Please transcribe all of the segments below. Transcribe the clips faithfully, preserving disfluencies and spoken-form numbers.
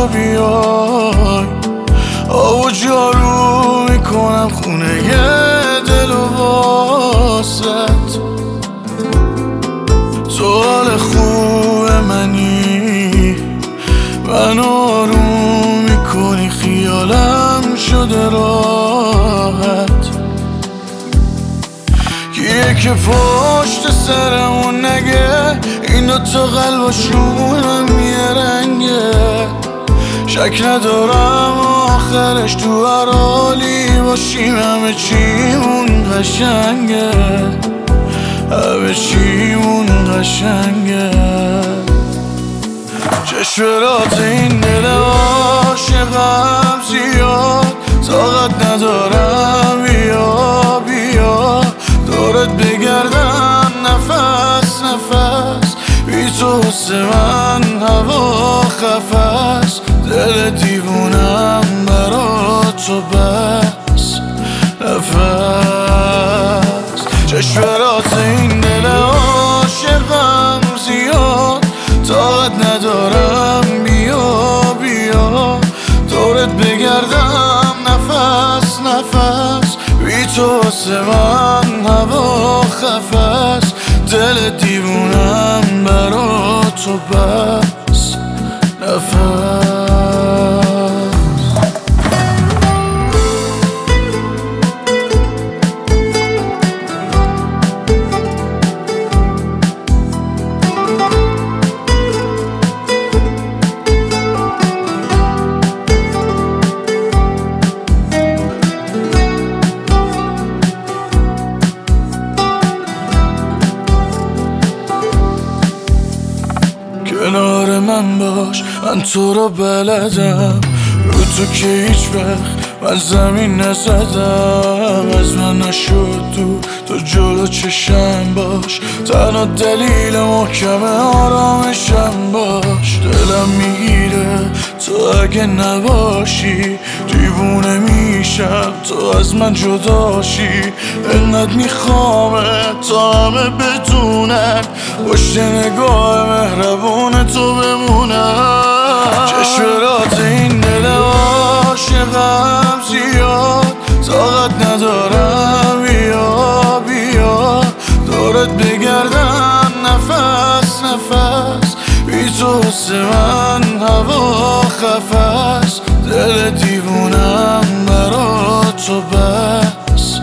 تو بیای، آب و جارو میکنم خونه دل و واسط. تو حال خوب منی، من آروم میکنی، خیالم شده راحت. کیه که پشت سرمون نگه، این دوتا قلباشونم یه رنگه. شک ندارم آخرش تو هر حالی باشیم، همه چیمون قشنگه، همه چیمون قشنگه. چشمرات این دل عاشقم زیاد، طاقت ندارم بیا بیا دورت بگردم نفس نفس. بی تو حس من هوا خفست، دل دیوونم برا تو بس نفس. چشمرات این دل عاشقم زیاد، طاقت ندارم بیا بیا دورت بگردم نفس نفس. بی تو حس من هوا خفست، دل دیوونم برا تو بس نفس. کنار من باش، من تو رو بلدم، رو تو که هیچ وقت من زمین نزدم. از من نشد تو تو جلو چشم باش، تنها دلیل محکم آرامشم باش. دلم میگیره تو اگه نباشی، دیوونه میشم تو از من جداشی. انقدر میخوامه تا همه بدونن، پشت نگاه مهربون تو بمونم. چشمرات این دل عاشقم زیاد، طاقت ندارم بیا بیا دورت بگردم نفس نفس. بی تو حس من هوا خفست، دل دیوونم برا تو بس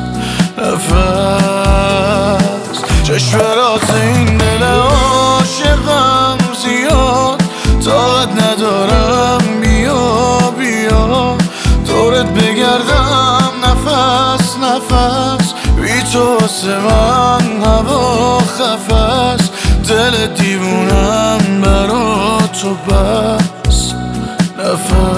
نفس. چشمرات این دل عاشقم زیاد، طاقت ندارم بیا بیا دورت بگردم نفس نفس. بی تو حس من هوا خفست، دل دیوونم برا تو بس نفس.